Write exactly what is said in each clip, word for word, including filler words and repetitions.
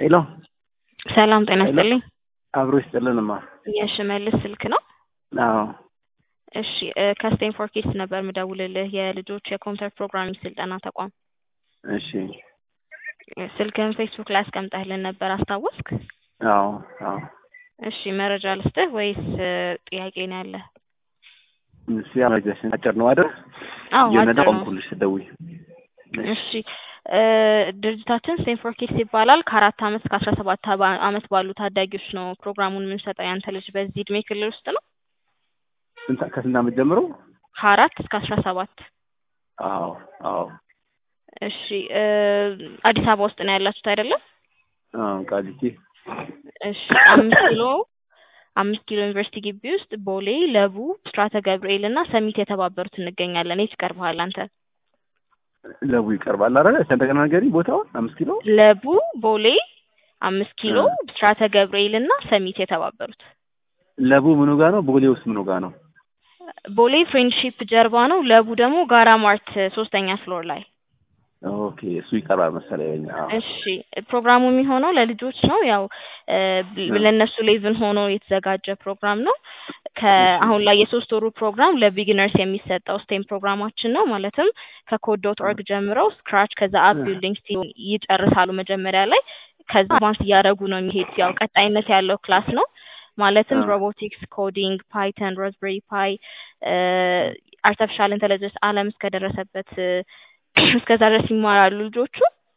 ሄሎ ሰላም ጤና ይስጥልኝ። አብሮ ይስጥልንማ። የሽመልስ ስልክ ነው? አዎ። እሺ ከስቴንፎርድ ኪድስ ነበር የምደውልልህ የልጆች የኮምፒውተር ፕሮግራሚንግ ስልጠና ተቋም። እሺ ስልክህን ፌስቡክ ላይ አስቀምጠህልን ነበር አስታወስክ? አዎ አዎ። እሺ መረጃ ልስጥህ ወይስ ጥያቄ ነው ያለህ? እሺ አመጀሽን አጭር ነው አይደል? አዎ አጭር ነው። የነዳውምኩልሽ ደውይ። እሺ ድርጅታችን ስቴንፎርድ ኪድስ ይባላል። ከአራት አመት እስከ አስራ ሰባት አመት ባሉ ታዳጊዎች ነው ፕሮግራሙን የምንሰጠው። ያንተ ልጅ በዚህ እድሜ ክልል ውስጥ ነው? ስንት ከስንት አመት ጀምሮ? ከአራት እስከ አስራ ሰባት አዎ አዎ። እሺ አዲስ አበባ ውስጥ ነው ያላችሁት አይደለም? አዎ ቃሊቲ። እሺ አምስት ኪሎ አምስት ኪሎ ዩኒቨርሲቲ ግቢ ውስጥ ቦሌ፣ ለቡ፣ ብስራተ ገብርኤል እና ሰሚት የተባበሩት እንገኛለን። የት ይቀርብሃል አንተ? ለቡ ይቀርባል አይደል? እንደገና ነገሪ ቦታው አምስት ኪሎ ለቡ፣ ቦሌ፣ አምስት ኪሎ፣ ብስራተ ገብርኤል እና ሰሚት የተባበሩት። ለቡ ምኑ ጋር ነው? ቦሌ ውስጥ ምኑ ጋር ነው? ቦሌ ፍሬንድሺፕ ጀርባ ነው። ለቡ ደግሞ ጋራ ማርት ሶስተኛ ፍሎር ላይ። ኦኬ እሱ ይቀርባል መሰለኝ። አዎ እሺ ፕሮግራሙ የሚሆነው ለልጆች ነው። ያው ለነሱ ሌቭል ሆኖ የተዘጋጀ ፕሮግራም ነው። ከአሁን ላይ የሶስት ወሩ ፕሮግራም ለቢጊነርስ የሚሰጠው ስቴም ፕሮግራማችን ነው። ማለትም ከኮድ ዶት ኦርግ ጀምረው ስክራች ከዛ አፕ ቢልዲንግ ይጨርሳሉ መጀመሪያ ላይ። ከዛ አድቫንስ እያደረጉ ነው የሚሄዱት። ያው ቀጣይነት ያለው ክላስ ነው። ማለትም ሮቦቲክስ፣ ኮዲንግ፣ ፓይተን፣ ራዝቤሪ ፓይ፣ አርቲፊሻል ኢንተለጀንስ ዓለም እስከደረሰበት እስከዛ ድረስ ይማራሉ ልጆቹ።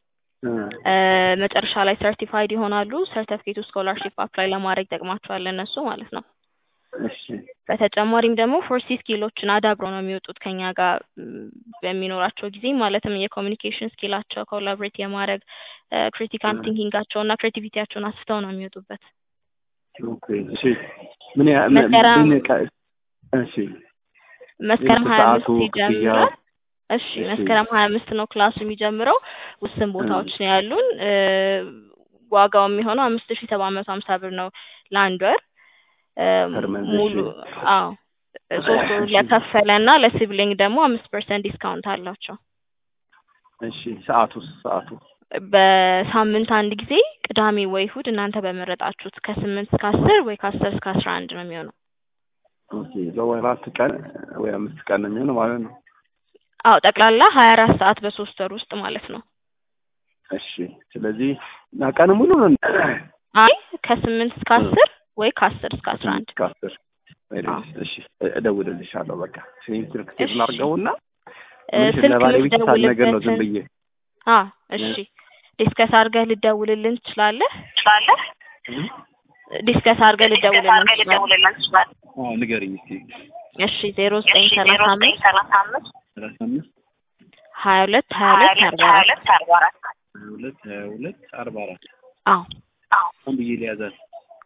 መጨረሻ ላይ ሰርቲፋይድ ይሆናሉ። ሰርቲፊኬቱ ስኮላርሺፕ አፕላይ ለማድረግ ይጠቅማቸዋል እነሱ ማለት ነው። እሺ በተጨማሪም ደግሞ ፎርሲ ስኪሎችን አዳብረው ነው የሚወጡት ከኛ ጋር በሚኖራቸው ጊዜ። ማለትም የኮሚኒኬሽን ስኪላቸው፣ ኮላቦሬት የማድረግ ክሪቲካል ቲንኪንጋቸው እና ክሬቲቪቲያቸውን አስፍተው ነው የሚወጡበት። ኦኬ እሺ ምን ያ ምን እሺ መስከረም ሀያ አምስት ይጀምራል። እሺ መስከረም ሀያ አምስት ነው ክላሱ የሚጀምረው። ውስን ቦታዎች ነው ያሉን። ዋጋው የሚሆነው አምስት ሺህ ሰባት መቶ ሀምሳ ብር ነው ለአንድ ወር ሙሉ። አዎ ሶስት ወር ለከፈለና ለሲብሊንግ ደግሞ አምስት ፐርሰንት ዲስካውንት አላቸው። እሺ ሰዓቱስ? ሰዓቱ በሳምንት አንድ ጊዜ ቅዳሜ ወይ እሑድ እናንተ በመረጣችሁት ከስምንት እስከ አስር ወይ ከአስር እስከ አስራ አንድ ነው የሚሆነው። ኦኬ ለወራት ቀን ወይ አምስት ቀን ነው የሚሆነው ማለት ነው? አዎ ጠቅላላ ሀያ አራት ሰዓት በሶስት ወር ውስጥ ማለት ነው። እሺ ስለዚህ ቀን ሙሉ ነው? አይ ከስምንት እስከ አስር ወይ ከአስር እስከ አስራ አንድ ከአስር። እሺ እደውልልሻለሁ በቃ ስልክ ስልክ ላድርገውና ስልክ ነገር ነው ዝም ብዬ። አ እሺ ዲስከስ አድርገህ ልደውልልን ትችላለህ? ትችላለህ? ዲስከስ አድርገህ ልደውልልን ትችላለህ? አዎ ንገሪኝ እስኪ። እሺ ዜሮ ዘጠኝ ሰላሳ አምስት ሰላሳ አምስት ሀያ ሁለት ሀያ ሁለት አርባ አራት ሀያ ሁለት ሀያ ሁለት አርባ አራት አዎ አዎ አንድ ብዬ ሊያዛል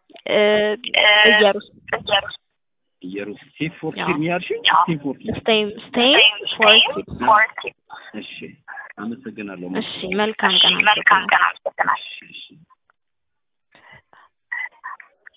እየሩስ እየሩስ ሴት ፎር ኪድ ያልሽኝ? ሴት ፎር ኪድ ስቴም ስቴም ፎር ኪድ። እሺ አመሰግናለሁ። እሺ መልካም ቀን። መልካም ቀን። አመሰግናለሁ። እሺ